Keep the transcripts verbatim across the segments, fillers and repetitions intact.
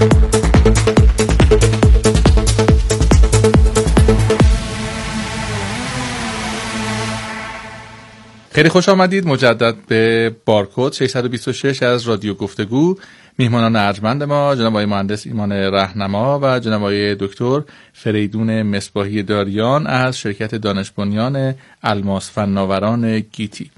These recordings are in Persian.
خیلی خوش آمدید مجدد به بارکد ششصد و بیست و شش از رادیو گفتگو. میهمانان ارجمند ما جناب آقای مهندس ایمان رهنما و جناب آقای دکتر فریدون مصباحی داریان از شرکت دانش بنیان الماس فناوران گیتی.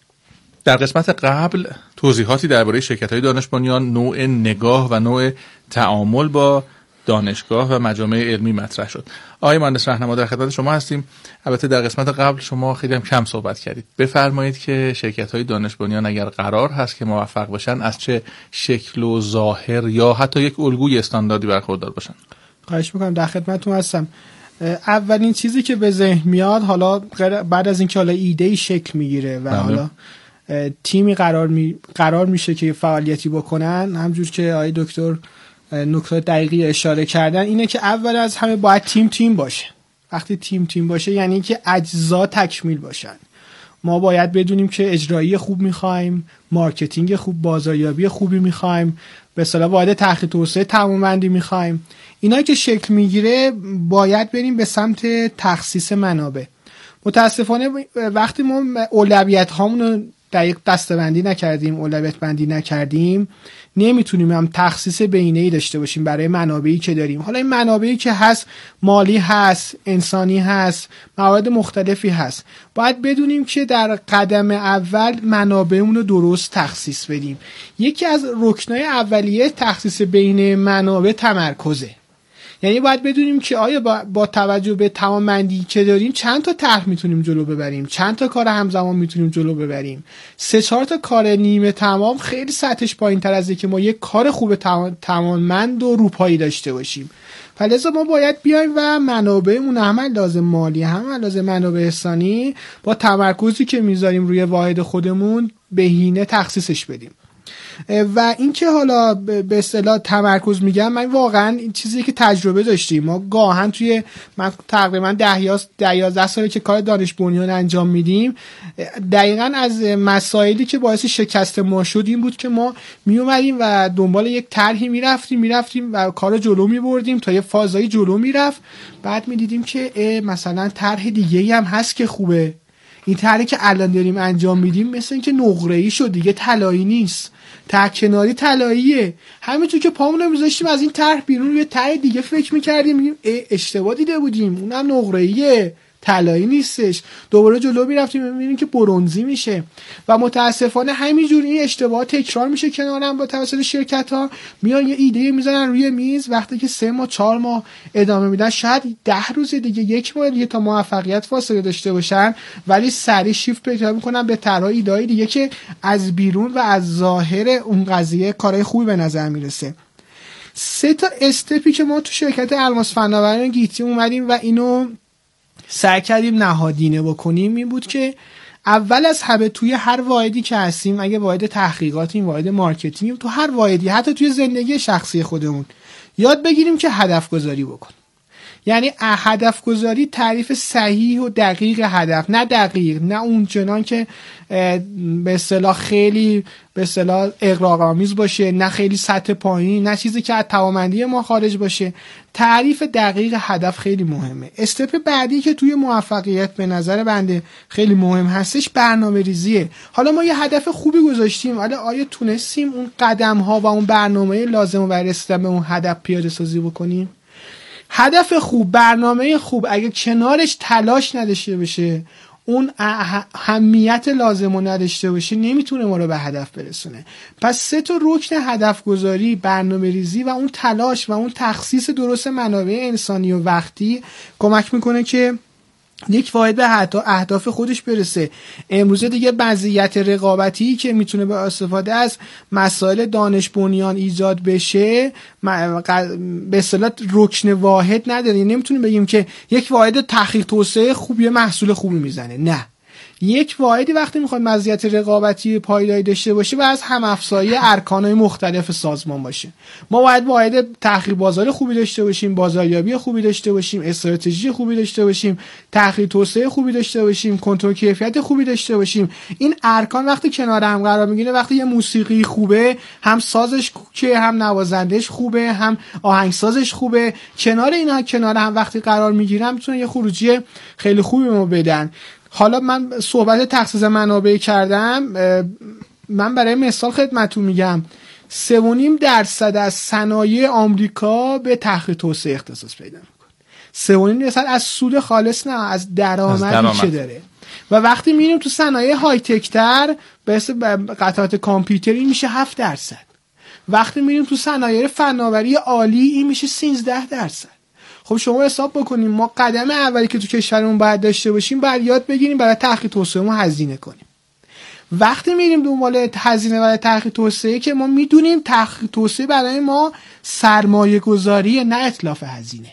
در قسمت قبل توضیحاتی درباره شرکت‌های دانش بنیان، نوع نگاه و نوع تعامل با دانشگاه و مجامع علمی مطرح شد. آقای مهندس رهنما در خدمت شما هستیم. البته در قسمت قبل شما خیلی هم کم صحبت کردید. بفرمایید که شرکت‌های دانش بنیان اگر قرار هست که موفق باشن از چه شکل و ظاهر یا حتی یک الگوی استانداردی برخوردار باشن؟ خواهش می‌کنم، در خدمتتون هستم. اولین چیزی که به ذهن میاد، حالا بعد از اینکه حالا ایده‌ای شکل میگیره و بله. حالا تیمی قرار می قرار میشه که فعالیتی بکنن، همونجور که آقای دکتر نکته دقیقی اشاره کردن، اینه که اول از همه باید تیم تیم باشه. وقتی تیم تیم باشه یعنی که اجزا تکمیل باشن. ما باید بدونیم که اجرایی خوب میخوایم، مارکتینگ خوب، بازاریابی خوبی میخوایم، به اصطلاح واحد تحقیق توسعه توانمندی میخوایم. اینا که شکل میگیره باید بریم به سمت تخصیص منابع. متاسفانه وقتی ما اولویت هامون رو دقیق دسته‌بندی نکردیم، اولویت بندی نکردیم، نمیتونیم هم تخصیص بینه‌ای داشته باشیم برای منابعی که داریم. حالا این منابعی که هست، مالی هست، انسانی هست، موارد مختلفی هست. باید بدونیم که در قدم اول منابعمون رو درست تخصیص بدیم. یکی از رکنای اولیه تخصیص بین منابع تمرکزه. یعنی باید بدونیم که آیا با, با توجه به توانمندی که داریم چند تا طرح میتونیم جلو ببریم، چند تا کار همزمان میتونیم جلو ببریم. سه چهار تا کار نیمه تمام خیلی سطحش پایین‌تر از اینکه ما یک کار خوب توانمند و روپایی داشته باشیم. فلذا ما باید بیایم و منابعمون هم لازم مالی هم لازم منابع انسانی با تمرکزی که میذاریم روی واحد خودمون بهینه تخصیصش بدیم. و اینکه حالا به اصطلاح تمرکز میگم، من واقعا این چیزی که تجربه داشتیم، ما گاهن توی من تقریبا ده یازده ساله که کار دانش بنیان انجام میدیم، دقیقاً از مسائلی که باعث شکست ما شد این بود که ما میومدیم و دنبال یک طرحی میرفتیم میرفتیم و کارو جلو میبردیم تا یه فازایی جلو میرفت، بعد میدیدیم که مثلا طرح دیگه‌ای هم هست که خوبه، این طرحی که الان داریم انجام میدیم مثل اینکه نقره‌ای شد دیگه، طلایی نیست، ته کناری طلاییه. همینطور که پامون رو میذاشتیم از این طرح بیرون روی طرح دیگه فکر میکردیم، میگیم اشتباه دیده بودیم، اونم نقره‌ایه، طلایی نیستش. دوباره جلو میرفتیم میبینیم که برنزی میشه و متاسفانه همینجور این اشتباهات تکرار میشه کنارم با توسط شرکت ها. میان یه ایده میذارن روی میز، وقتی که سه ماه چهار ماه ادامه میدن، شاید ده روز دیگه یک ماه دیگه تا موفقیت فاصله داشته باشن، ولی سریع شیفت پیدا میکنن به طرح ایده دیگه که از بیرون و از ظاهر اون قضیه کارهای خوبی به نظر میرسه. سه تا استپی که ما تو شرکت الماس فناوران گیتی اومدیم و اینو سعی کردیم نهادینه بکنیم این بود که اول از همه توی هر واحدی که هستیم، اگه واحد تحقیقاتیم، واحد مارکتینگیم، تو هر واحدی حتی توی زندگی شخصی خودمون یاد بگیریم که هدف گذاری بکن. یعنی هدف گذاری تعریف صحیح و دقیق هدف، نه دقیق، نه اون چنان که به اصطلاح خیلی به اصطلاح اغراق‌آمیز باشه، نه خیلی سطح پایین، نه چیزی که از توانمندی ما خارج باشه. تعریف دقیق هدف خیلی مهمه. استپ بعدی که توی موفقیت به نظر بنده خیلی مهم هستش برنامه ریزیه. حالا ما یه هدف خوبی گذاشتیم، ولی آیا تونستیم اون قدم ها و اون برنامه لازم برای رسیدن به اون هدف پیاده سازی بکنیم؟ هدف خوب، برنامه خوب اگه کنارش تلاش نداشته باشه، اون اهمیت لازم رو نداشته باشه، نمیتونه ما رو به هدف برسونه. پس سه تا رکن هدف گذاری، برنامه ریزی و اون تلاش و اون تخصیص درست منابع انسانی و وقتی کمک میکنه که یک واحد به اهداف خودش برسه. امروزه دیگه وضعیت رقابتی که میتونه به استفاده از مسائل دانش بنیان ایجاد بشه به اصطلاح رکن واحد نداره. نمیتونیم بگیم که یک واحد تحقیق توسعه خوب یه محصول خوبی میزنه، نه، یک واحدی وقتی میخواد مزیت رقابتی پایداری داشته باشه و از هم افزایی ارکان‌های مختلف سازمان باشه. ما باید واحد تحقیق بازار خوبی داشته باشیم، بازاریابی خوبی داشته باشیم، استراتژی خوبی داشته باشیم، تحقیق توسعه خوبی داشته باشیم، کنترل کیفیت خوبی داشته باشیم. این ارکان وقتی کنار هم قرار میگیره، وقتی یه موسیقی خوبه، هم سازش که هم نوازندش خوبه، هم آهنگسازش خوبه، کنار اینا کنار هم وقتی قرار میگیرن میتونه یه خروجی خیلی خوبی ما بدن. حالا من صحبت تخصیص منابع کردم، من برای مثال خدمتتون میگم سه و نیم درصد از صنایع آمریکا به تحقیق توسعه اختصاص پیدا میکنه. سه و نیم درصد از سود خالص، نه از درآمدی که داره. و وقتی میریم تو صنایع های تک تر به قطعات کامپیوتری میشه هفت درصد. وقتی میریم تو صنایع فناوری عالی این میشه سیزده درصد. خب شما حساب بکنیم ما قدم اولی که تو کشورمون باید داشته باشیم باید یاد بگیریم برای تحقیق توسعه‌مون هزینه کنیم. وقتی میریم دنبال هزینه برای تحقیق توسعه که ما میدونیم تحقیق توسعه برای ما سرمایه گذاری نه اتلاف هزینه.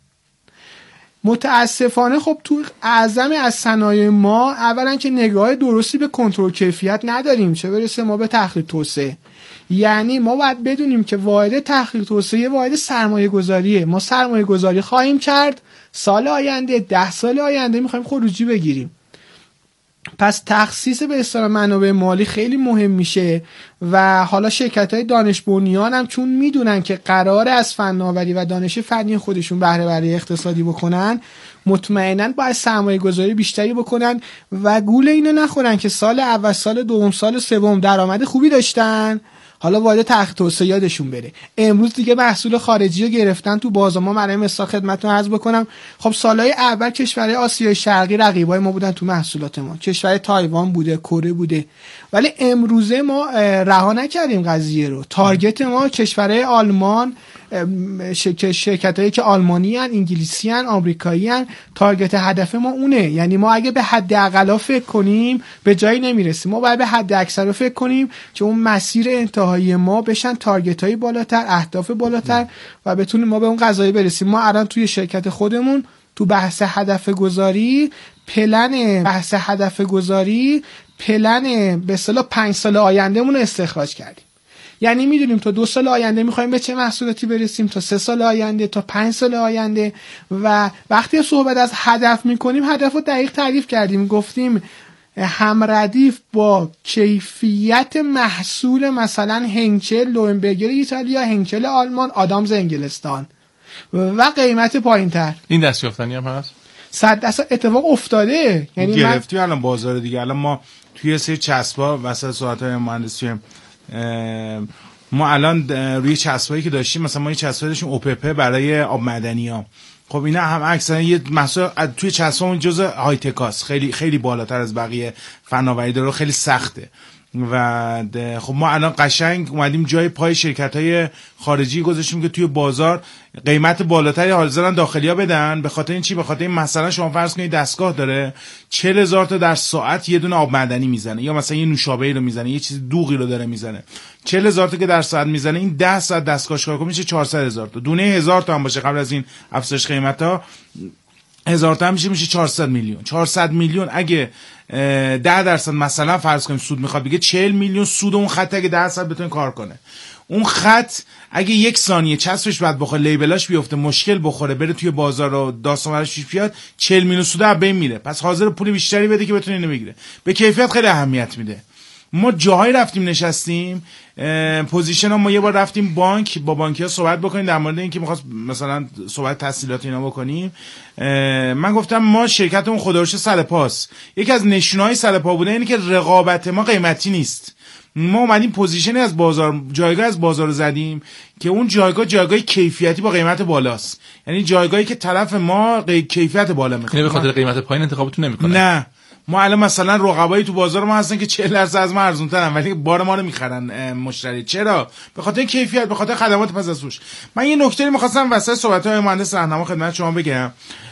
متاسفانه خب تو اعظم از صنایع ما اولا که نگاه درستی به کنترل کیفیت نداریم، چه برسه ما به تحقیق توسعه. یعنی ما باید بدونیم که واحد تحقیق توسعه واحد سرمایه گذاریه. ما سرمایه گذاری خواهیم کرد سال آینده، ده سال آینده میخوایم خروجی بگیریم. پس تخصیص به اصطلاح منابع مالی خیلی مهم میشه و حالا شرکت‌های دانش بنیان هم چون میدونن که قراره از فناوری و دانش فنی خودشون بهره وری اقتصادی بکنن، مطمئناً باید سرمایه گذاری بیشتری بکنن و گول اینو نخورن که سال اول، سال دوم، سال سوم درآمد خوبی داشتن، حالا وارد تحقیق توسعه یادشون بره. امروز دیگه محصول خارجی رو گرفتن تو بازار. ما برای مثال خدمتتون عرض بکنم، خب سالهای اول کشورهای آسیای شرقی رقیبای ما بودن تو محصولات ما، کشور تایوان بوده، کره بوده، ولی امروزه ما رها نکردیم قضیه رو. تارگت ما کشورهای آلمان، شرکتایی که آلمانی ان، انگلیسی ان، آمریکایی ان، تارگت هدف ما اونه. یعنی ما اگه به حد اقلا فکر کنیم به جایی نمیرسیم، ما باید به حد اکثر فکر کنیم که اون مسیر انتهایی ما بشن تارگت های بالاتر، اهداف بالاتر و بتونیم ما به اون قضایی برسیم. ما الان توی شرکت خودمون تو بحث هدف گذاری پلن بحث هدف گذاری پلن به اصطلاح پنج سال آیندهمون رو استخراج کردیم. یعنی میدونیم تا دو سال آینده میخوایم به چه محصولاتی برسیم، تا سه سال آینده، تا پنج سال آینده. و وقتی صحبت از هدف میکنیم هدف رو دقیق تعریف کردیم، گفتیم هم ردیف با کیفیت محصول مثلا هنکل لوئنبرگر ایتالیا، هنکل آلمان، آدامز انگلستان و قیمت پایین تر. این دستیافتنی هم هست؟ صد درصد اتفاق افتاده. یعنی گرفتیم الان بازار دیگه. الان ما توی سری چسبا وسط ساعت‌های مهندسی ما الان روی چسبایی که داشتیم، مثلا ما یه چسبایی داشتیم اوپپ برای آب معدنی‌ها. خب اینا هم اکثرا یه محصول توی چسبامون جزء های تکاست، خیلی خیلی بالاتر از بقیه فناوری داره، خیلی سخته. و خب ما الان قشنگ اومدیم جای پای شرکت‌های خارجی گذاشتیم که توی بازار قیمت بالاتری حاضرن داخلی‌ها بدن. به خاطر این چی؟ به خاطر این مثلا شما فرض کنید دستگاه داره چهل هزار تا در ساعت یه دونه آب معدنی میزنه، یا مثلا یه نوشابه‌ای رو میزنه، یه چیز دوغی رو داره میزنه، چهل هزار تا که در ساعت میزنه، این ده ساعت دستگاهش کار کنه میشه چهارصد هزار تا. دونه هزار تا هم باشه قبل از این افزایش قیمتا، هزار تا هم میشه میشه چهارصد میلیون. چهارصد میلیون اگه ده درصد مثلا فرض کنیم سود میخواد بگه، چهل میلیون سود اون خط اگه ده درصد بتونه کار کنه. اون خط اگه یک ثانیه چسبش بعد بخوره، لیبلاش بیفته، مشکل بخوره، بره توی بازار و داستانش پیش بیاد، چهل میلیون سود از بین میره. پس حاضر پول بیشتری بده که بتونه اینو بگیره. به کیفیت خیلی اهمیت میده. ما جاهایی رفتیم نشستیم پوزیشن ها، ما یه بار رفتیم بانک، با بانکی ها صحبت بکنیم در مورد اینکه میخواست مثلا صحبت تسهیلات اینا بکنیم. من گفتم ما شرکتمون خدا رو شکر سر پاست. یکی از نشونهای سر پا بوده اینه که رقابت ما قیمتی نیست. ما اومدیم پوزیشنی از بازار، جایگاه از بازار رو زدیم که اون جایگاه جایگاه کیفیتی با قیمت بالاست. یعنی جایگاهی که طرف ما کیفیت بالا میخواد. به خاطر قیمت پایین انتخابتون نمیکنه. نه، ما الان مثلا رقبایی تو بازار ما هستن که چهل درصد از ما ارزان‌ترن ولی بار ما رو میخرن مشتری. چرا؟ به خاطر کیفیت، به خاطر خدمات پس از سوش. من یه نکته می‌خواستم وسط صحبت‌های مهندس راهنما خدمت شما بگم.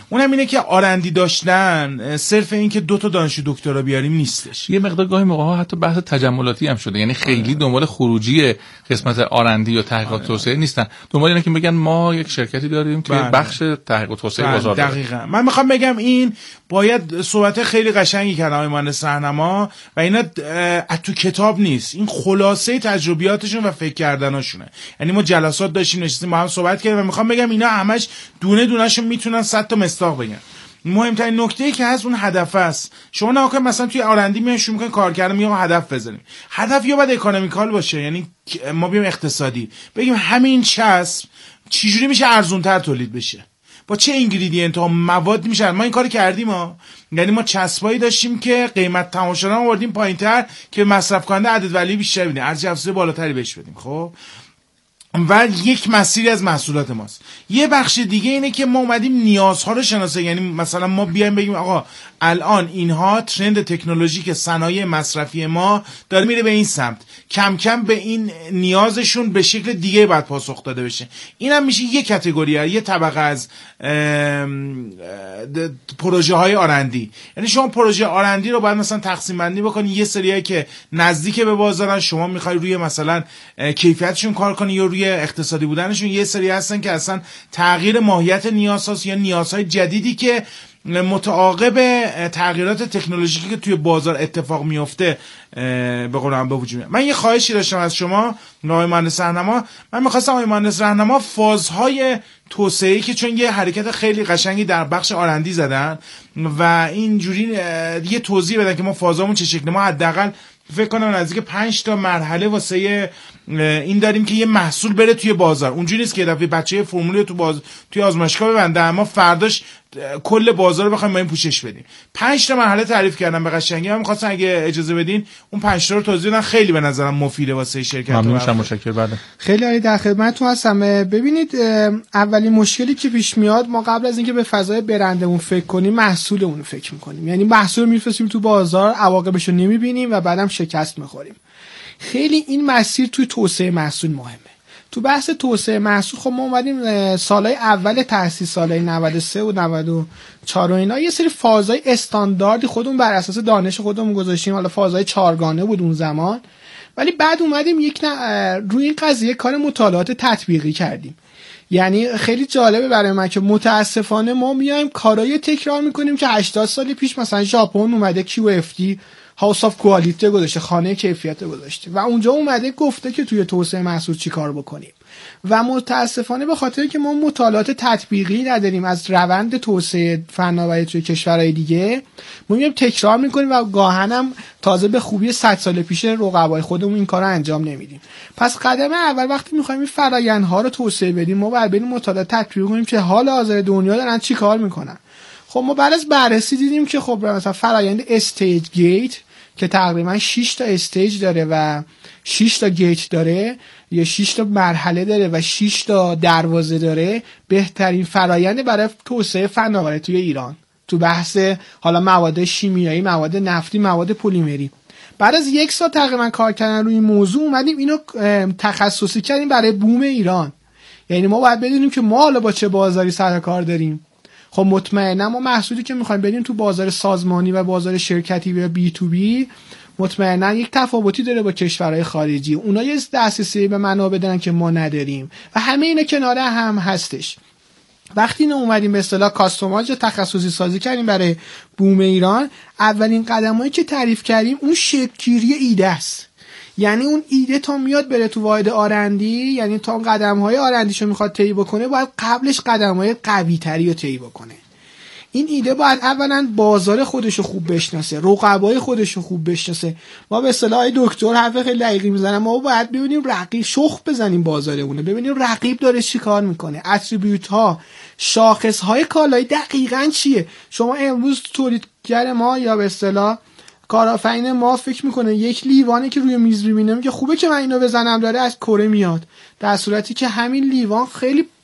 اونم اینه که آرندی داشتن صرف این که دو تا دانشجو دکترا بیاریم نیستش. یه مقدار گاهی موقع ها حتی بحث تجملاتی هم شده، یعنی خیلی دنبال خروجی قسمت آرندی یا تحقیقات توسعه نیستن، دنبال اینه که بگن ما یک شرکتی داریم که بله. بخش تحقیقات توسعه بله. بازار داره. دقیقاً. من میخوام بگم این باید صحبت خیلی قشنگی کردن آقای مهندس راهنما و اینا تو کتاب نیست، این خلاصه تجربیاتشون و فکر کردناشونه. یعنی ما جلسات داشتیم، نشستیم با هم صحبت کردیم و میخوام بگم اینا همش دونه دونهشون میتونن صد تا مصداق بگن. مهمترین نکته‌ای که هست اون هدف است. شما نه که مثلا توی آرندی میان شروع میکنن کار کردن، میگم هدف بزنیم. هدف یا باید اکونومیکال باشه، یعنی ما بیام اقتصادی بگیم همین چسب چجوری میشه ارزان‌تر تولید بشه، با چه اینگریدینت ها مواد میشه. ما این کارو کردیم ها، یعنی ما چسبایی داشتیم که قیمت تماشا رو آوردیم پایینتر که مصرف کننده عدد ولی بیشتر بده، ارزش افزوده بالاتری بهش بدیم. خب و یک مسیری از محصولات ماست. یه بخش دیگه اینه که ما اومدیم نیازها رو شناسایی، یعنی مثلا ما بیایم بگیم آقا الان اینها ترند تکنولوژیک صنایع مصرفی ما داره میره به این سمت، کم کم به این نیازشون به شکل دیگه باید پاسخ داده بشه. اینم میشه یه کاتگوری، یه طبقه از پروژه های آرندی. یعنی شما پروژه آرندی رو باید مثلا تقسیم بندی بکنی، یه سریایی که نزدیک به بازارن، شما میخوای روی مثلا کیفیتشون کار کنی یا روی اقتصادی بودنشون. یه سری هستن که اصلا تغییر ماهیت نیاز هست یا نیازهای جدیدی که متعاقب تغییرات تکنولوژیکی که توی بازار اتفاق میفته به قول من به وجود میاد. من یه خواهشی داشتم از شما آقای مهندس راهنما، من می‌خواستم آقای مهندس راهنما فازهای توسعه‌ای که چون یه حرکت خیلی قشنگی در بخش آرندی زدن و اینجوری یه توضیح بدن که ما فازامون چه شکلی. ما حداقل فکر کنم نزدیک پنج تا مرحله واسه این داریم که یه محصول بره توی بازار. اونجوری نیست که دفعه بچه فرمولی تو باز توی آزمایشگاه ببنده اما فرداش کل بازار رو بخوایم ما این پوشش بدیم. پنج تا مرحله تعریف کردم به قشنگی. من می‌خواستم اگه اجازه بدین اون پنج تا رو توضیح بدم، خیلی به نظرم مفیده واسه شرکت. ممنون میشم، متشکرم. بله خیلی عالی، در خدمتتون هستم. ببینید اولین مشکلی که پیش میاد، ما قبل از اینکه به فضای برندمون فکر کنیم محصولمون رو فکر می‌کنیم. یعنی محصول رو می‌فرستیم تو بازار، عواقبش رو نمی‌بینیم و بعدم شکست می‌خوریم. خیلی این مسیر توی توسعه محصول مهمه. تو بحث توسعه محصول خب ما اومدیم سالهای اول تأسیس، سالهای نود و سه و نود و چهار و اینا، یه سری فازهای استانداردی خودمون بر اساس دانش خودمون گذاشتیم. حالا فازهای چهارگانه بود اون زمان، ولی بعد اومدیم یک روی این قضیه کار مطالعات تطبیقی کردیم. یعنی خیلی جالبه برای من که متاسفانه ما میایم کارهای تکرار میکنیم که هشتاد سال پیش مثلا ژاپن اومده کیو اف دی هاوس آف کوالیتی گذاشته، خانه کیفیت گذاشته و اونجا اومده گفته که توی توسعه محصول چی کار بکنیم. و متاسفانه به خاطر که ما مطالعات تطبیقی نداریم از روند توسعه فناوری توی کشورهای دیگه، ما میایم تکرار میکنیم و گاهن هم تازه به خوبی صد سال پیش رقبای خودمون این کارو انجام نمیدیم. پس قدم اول وقتی میخوایم این فرآیندها رو توسعه بدیم، ما باید بریم مطالعات تطبیقی کنیم که حال حاضر دنیا دارن چی کار میکنن. خب ما بعد از بررسی دیدیم که خب مثلا فرآیند استیج گیت که تقریبا شش تا استیج داره و شش تا گیت داره، یا شش تا مرحله داره و شش تا دروازه داره، بهترین فرآیند برای توسعه فناوری توی ایران تو بحث حالا مواد شیمیایی، مواد نفتی، مواد پلیمری. بعد از یک سال تقریبا کار کردن روی این موضوع اومدیم اینو تخصصی کردیم برای بوم ایران. یعنی ما باید بدونیم که ما حالا با چه بازاری سر کار داریم. خب مطمئنا ما محصولی که میخوایم بدیم تو بازار سازمانی و بازار شرکتی و بی تو بی مطمئنا یک تفاوتی داره با کشورهای خارجی. اونا یه دسترسی به منابع دارن که ما نداریم و همه اینا کناره هم هستش. وقتی نه اومدیم به اصطلاح کاستومایز تخصصی سازی کردیم برای بوم ایران، اولین قدمایی که تعریف کردیم اون شکل‌گیری ایده است. یعنی اون ایده تا میاد بره تو واحد آرندی، یعنی تا قدم‌های آرندیشو میخواد طی بکنه، باید قبلش قدم‌های قوی‌تری رو طی بکنه. این ایده باید اولا بازار خودشو خوب بشناسه، رقبای خودشو خوب بشناسه. ما به اصطلاح دکتر حرف خیلی دقیقی میزنه، ما باید ببینیم رقیب شخ بزنیم بازارمونه، ببینیم رقیب داره چی کار میکنه، اتریبیوت ها، شاخص های کالایی دقیقاً چیه. شما امروز تولیدگر ما یا به اصطلاح کارآفرین ما فکر میکنه یک لیوانی که روی میز میبینه میگه خوبه که من اینو بزنم داره از کره میاد، در صورتی که همین لیوان خیلی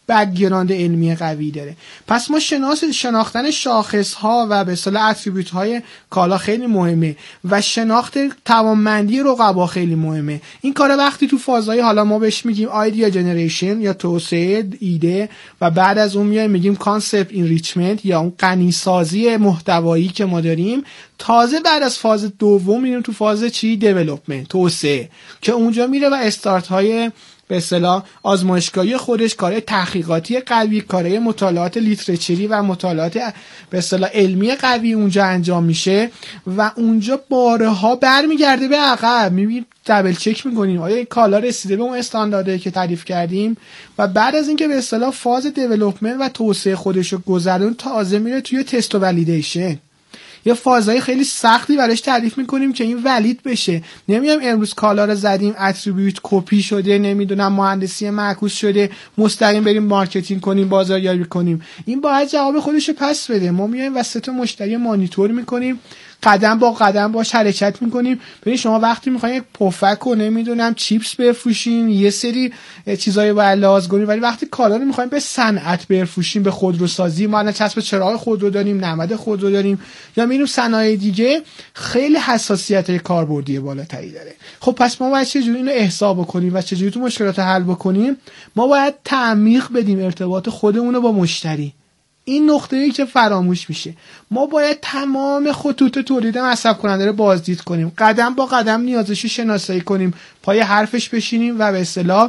بک‌گراند علمی قوی داره. پس ما شناس شناختن شاخص ها و به اصطلاح اتریبیوت های کالا خیلی مهمه و شناخت توانمندی رقبا خیلی مهمه. این کار وقتی تو فازهای حالا ما بهش میگیم ایدیا جنریشن یا توسعه ایده و بعد از اون میایم میگیم کانسپت انریچمنت یا اون غنی سازی محتوایی که ما داریم، تازه بعد از فاز دوم میریم تو فاز چی؟ دیولپمنت، توسعه، که اونجا میره و استارت های به اصطلاح آزمایشگاهی خودش، کارهای تحقیقاتی قوی، کارهای مطالعات لیترچری و مطالعات به اصطلاح علمی قوی اونجا انجام میشه و اونجا بارها برمیگرده به عقب، میبینیم دبل چک میکنیم آیا این کالا رسیده به اون استانداردی که تعریف کردیم و بعد از اینکه به اصطلاح فاز دیولپمنت و توسعه خودش رو گذرون، تازه میره توی تست و ولیدیشن. یه فازهای خیلی سختی براش تعریف میکنیم که این ولید بشه. نمیام امروز کالا رو زدیم اتریبیوت کپی شده، نمیدونم مهندسی معکوس شده، مستقیم بریم مارکتینگ کنیم، بازاریابی کنیم. این باید جواب خودش رو پس بده. ما میایم وسط مشتری مانیتور میکنیم، قدم با قدم باش حرکت میکنیم. ببین شما وقتی میخواین یک پفک و نمیدونم چیپس بفروشین، یه سری چیزای باید لحاظ کنیم، ولی وقتی کالا رو میخوایم به صنعت بفروشیم، به خودروسازی، ما الان چسب چراغ خودرو داریم، نمد خودرو داریم، یا میریم صنایع دیگه، خیلی حساسیت کاربردی بالاتری داره. خب پس ما باید چجوری اینو احساب کنیم و چجوری تو مشکلات حل بکنیم؟ ما باید تعمیق بدیم ارتباط خودمون رو با مشتری. این نقطه‌ای که فراموش میشه. ما باید تمام خطوط تولید مصرف کننده رو بازدید کنیم، قدم با قدم نیازش رو شناسایی کنیم، پای حرفش بشینیم و به اصطلاح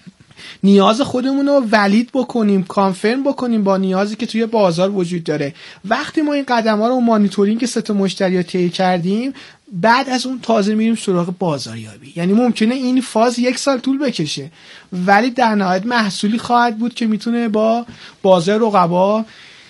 نیاز خودمون رو ولید بکنیم، کانفرم بکنیم با نیازی که توی بازار وجود داره. وقتی ما این قدم‌ها رو مانیتورینگ سطح مشتری رو طی کردیم، بعد از اون تازه میریم سراغ بازاریابی. یعنی ممکنه این فاز یک سال طول بکشه، ولی در نهایت محصولی خواهد بود که میتونه با بازار رقبا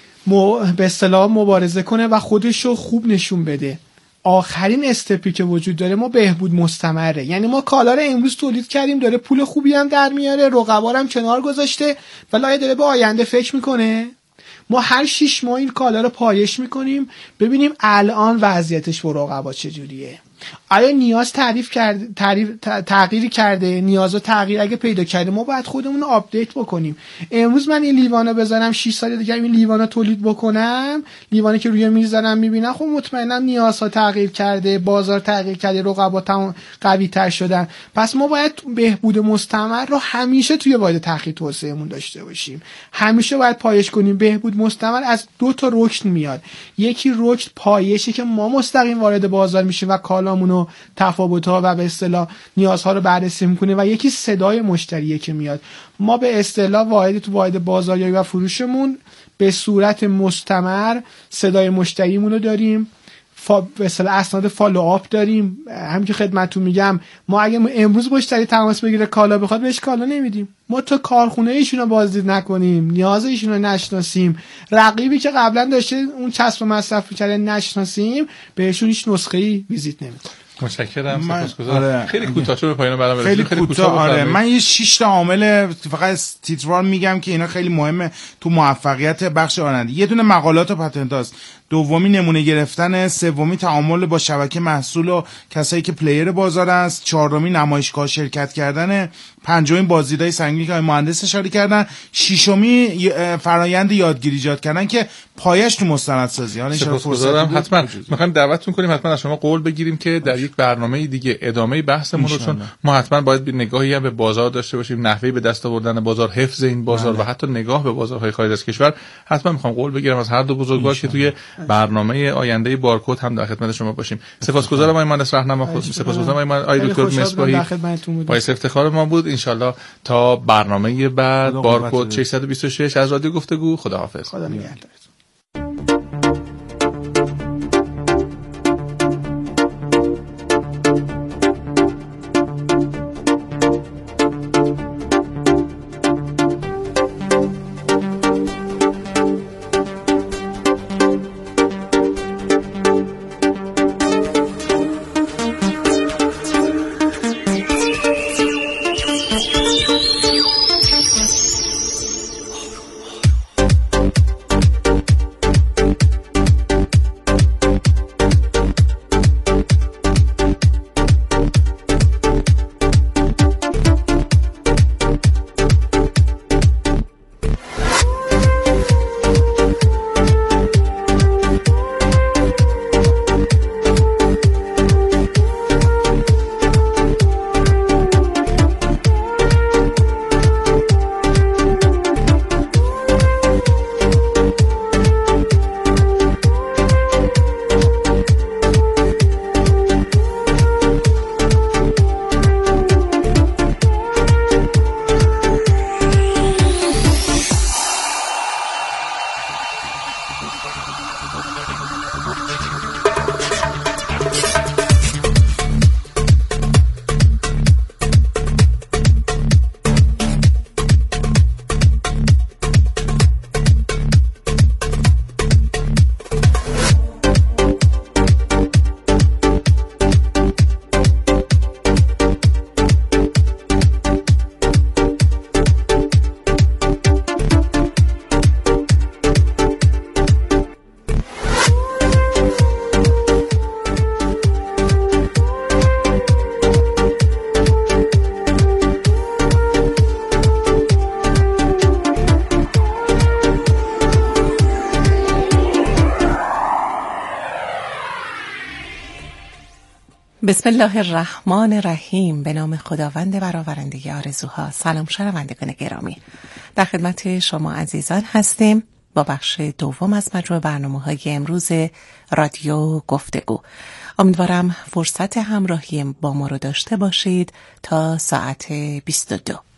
به اصطلاح مبارزه کنه و خودش رو خوب نشون بده. آخرین استپی که وجود داره ما بهبود مستمره. یعنی ما کالا رو امروز تولید کردیم، داره پول خوبی هم در میاره، رقبا هم کنار گذاشته، ولی داره به آینده فکر میکنه. ما هر شش ماه این کالا رو پایش میکنیم، ببینیم الان وضعیتش با رقبا چجوریه. آیا نیاز تعریف کرده، تعریف تغییری کرده؟ نیازو تغییر اگه پیدا کرده، ما باید خودمون رو آپدیت بکنیم. امروز من این لیوانو بزنم، شش سال دیگه این لیوانو تولید بکنم، لیوانی که روی میز دارم میبینم، خب مطمئنا نیازها تغییر کرده، بازار تغییر کرده، رقبا قوی تر شدن. پس ما باید بهبود مستمر رو همیشه توی واحد تحقیق توسعه‌مون داشته باشیم. همیشه باید پایش کنیم. بهبود مستمر از دو تا رکن میاد. یکی رکن پایشی که ما مستقیم وارد بازار میشیم و کالامونو تفاوت‌ها و به اصطلاح نیازها رو بررسی می‌کنه، و یکی صدای مشتریه که میاد. ما به اصطلاح واحد تو واحد بازاریابی و فروشمون به صورت مستمر صدای مشتریمون رو داریم، فا... به اصطلاح اسناد فالو آپ داریم. همین که خدمتتون میگم، ما اگه امروز مشتری تماس بگیره کالا بخواد، بهش کالا نمیدیم. ما تا کارخونه ایشون رو بازدید نکنیم، نیاز ایشون رو نشناسیم، رقیبی که قبلا داشته اون کسب و مصرف می‌کرده نشناسیم، بهشون هیچ نسخه‌ای ویزیت نمی‌کنیم. متشکرم. سپاسگزارم. آره. خیلی کوتاه شو به پایان برام خیلی, خیلی کوتاه. آره من یه شش تا عامل فقط تیتروار میگم که اینا خیلی مهمه تو موفقیت بخش آینده. یه دونه مقالات و پتنت هاست، دومی نمونه گرفتن، سومی تعامل با شبکه محصول و کسایی که پلیر بازار است، چهارمی نمایشگاه شرکت کردن، پنجمی بازدیدهای سنگینی که مهندس اشاره کردن، ششمی فرایند یادگیری ایجاد کردن که پایش تو مستندسازی. حالا ان شاء الله فرصت حتما میخوایم دعوتتون کنیم، حتما از شما قول بگیریم که در یک برنامه دیگه ادامه بحثمون رو، چون ما حتما باید نگاهی هم به بازار داشته باشیم، نحوه به دست آوردن بازار، حفظ این بازار بله. و حتی نگاه به بازارهای خارج از کشور. حتما میخوام قول بگیرم از هر دو بزرگوار که توی برنامه آینده بارکد هم در خدمت شما باشیم. سپاسگزارم آقای مهندس راهنما، خود سپاسگزارم آقای دکتر مصباحی، باعث افتخار ما بود. ان شاءالله تا برنامه بعد بارکد ششصد و بیست و شش از رادیو گفتگو. خداحافظ. خدا نگهدار. بسم الله الرحمن الرحیم. به نام خداوند برآورنده آرزوها. سلام شنوندگان گرامی، در خدمت شما عزیزان هستیم با بخش دوم از مجموع برنامه‌های امروز رادیو گفتگو. امیدوارم فرصت همراهی با ما رو داشته باشید تا ساعت بیست و دو.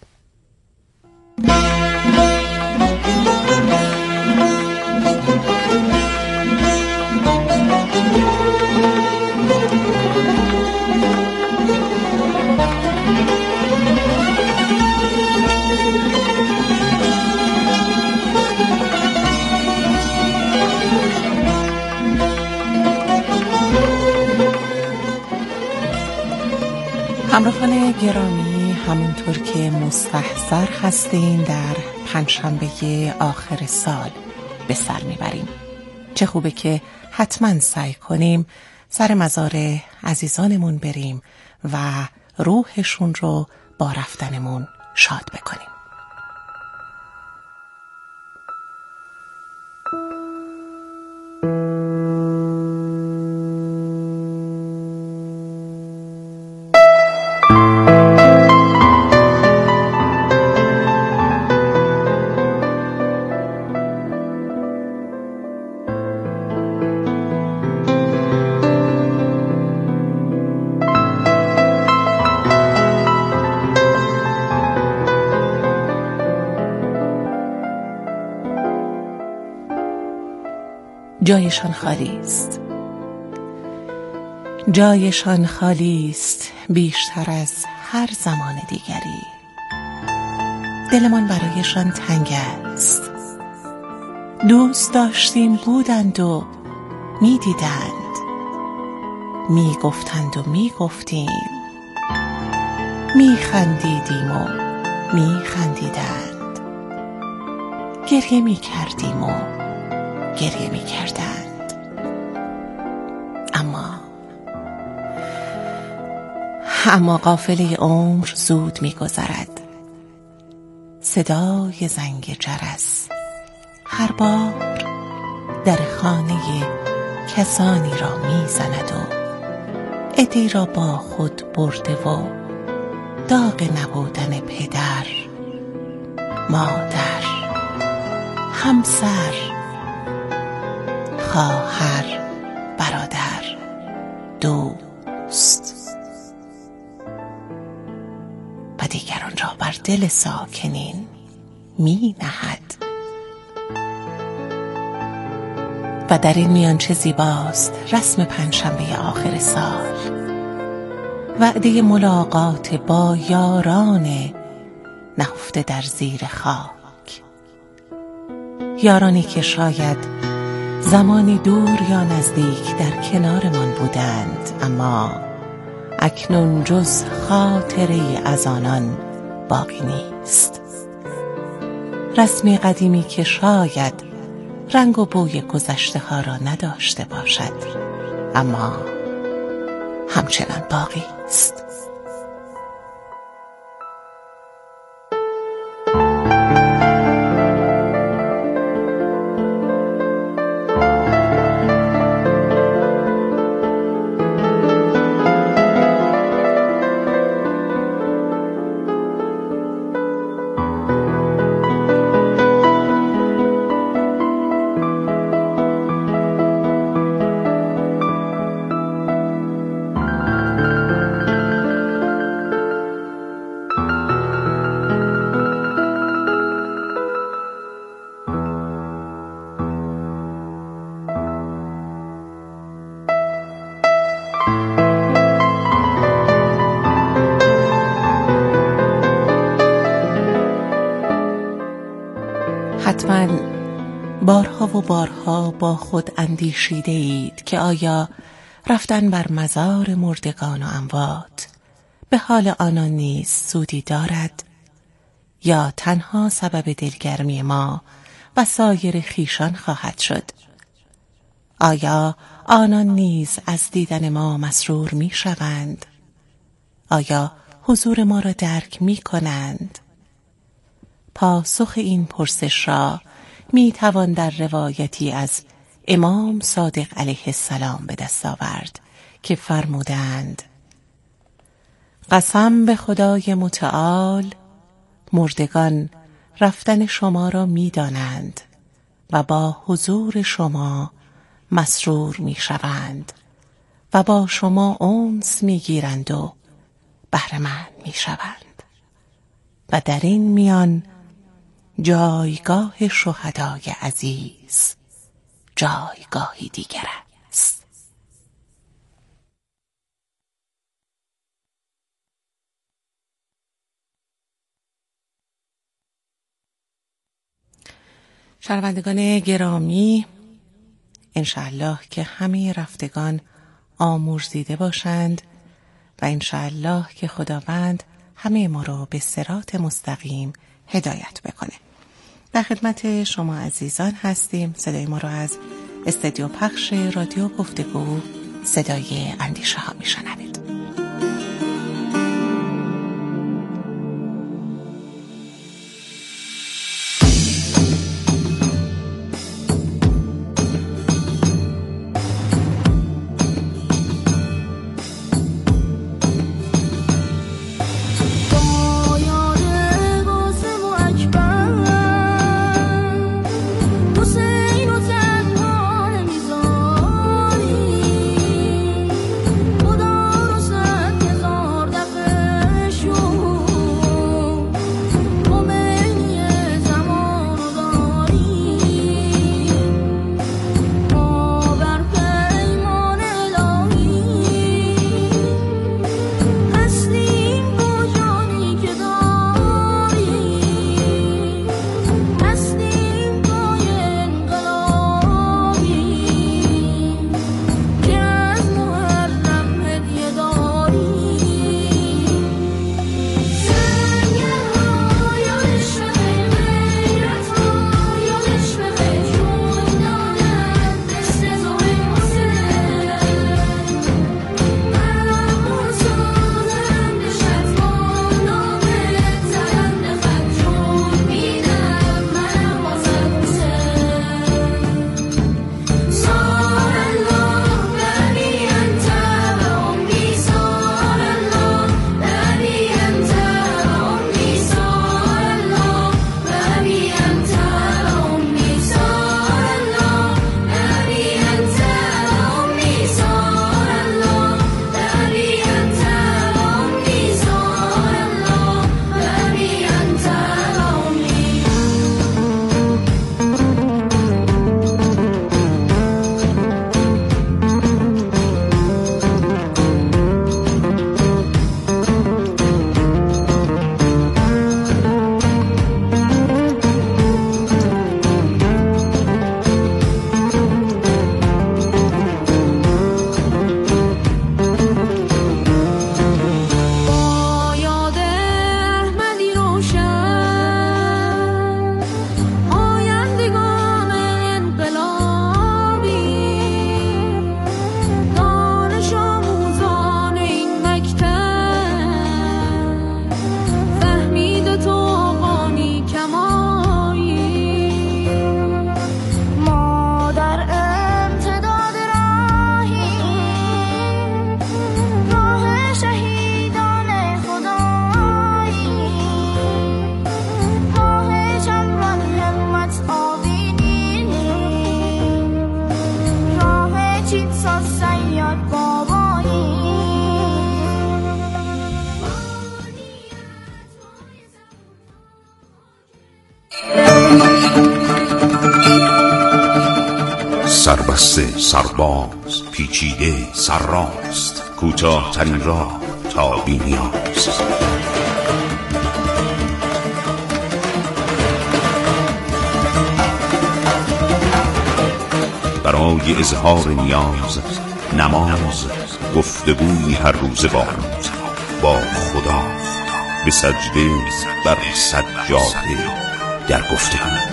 همراهان گرامی، همونطور که مستحضر هستین در پنجشنبه آخر سال به سر میبریم. چه خوبه که حتما سعی کنیم سر مزار عزیزانمون بریم و روحشون رو با رفتنمون شاد بکنیم. جایشان خالی است، جایشان خالی است بیشتر از هر زمان دیگری. دلمان برایشان تنگ است. دوست داشتیم بودند و می دیدند، می گفتند و می گفتیم، می خندیدیم و می خندیدند، گریه می کردیم و گریه می کردند. اما اما قافله عمر زود می گذرد. صدای زنگ جرس هر بار در خانه کسانی را می زند و عده‌ای را با خود برده و داغ نبودن پدر، مادر، همسر، خواهر، برادر، دوست و دیگران را بر دل ساکنین می نهد. و در این میان چه زیباست رسم پنجشنبه آخر سال، وعده ملاقات با یاران نهفته در زیر خاک، یارانی که شاید زمانی دور یا نزدیک در کنارمان بودند، اما اکنون جز خاطره از آنان باقی نیست. رسمی قدیمی که شاید رنگ و بوی گذشته ها را نداشته باشد، اما همچنان باقی است. حتما بارها و بارها با خود اندیشیده اید که آیا رفتن بر مزار مردگان و اموات به حال آنان نیز سودی دارد یا تنها سبب دلگرمی ما و سایر خویشان خواهد شد؟ آیا آنان نیز از دیدن ما مسرور می شوند؟ آیا حضور ما را درک می کنند؟ پاسخ این پرسش را می توان در روایتی از امام صادق علیه السلام به دست آورد که فرمودند قسم به خدای متعال، مردگان رفتن شما را می دانند و با حضور شما مسرور می شوند و با شما انس می گیرند و بهره‌مند می شوند و در این میان جایگاه شهدای عزیز جایگاهی دیگر است. شنوندگان گرامی، انشاءالله که همه رفتگان آمرزیده باشند و انشاءالله که خداوند همه ما رو به صراط مستقیم هدایت بکنه. در خدمت شما عزیزان هستیم. صدای ما رو از استودیو پخش رادیو گفتگو صدای اندیشه ها میشنوید. سربسته سرباز پیچیده سرراست، کوتاه ترین راه تا بی‌نیاز. برای اظهار نیاز، نماز، گفتگوی هر روز با با خدا، به سجده بر سجاده در گفتگو.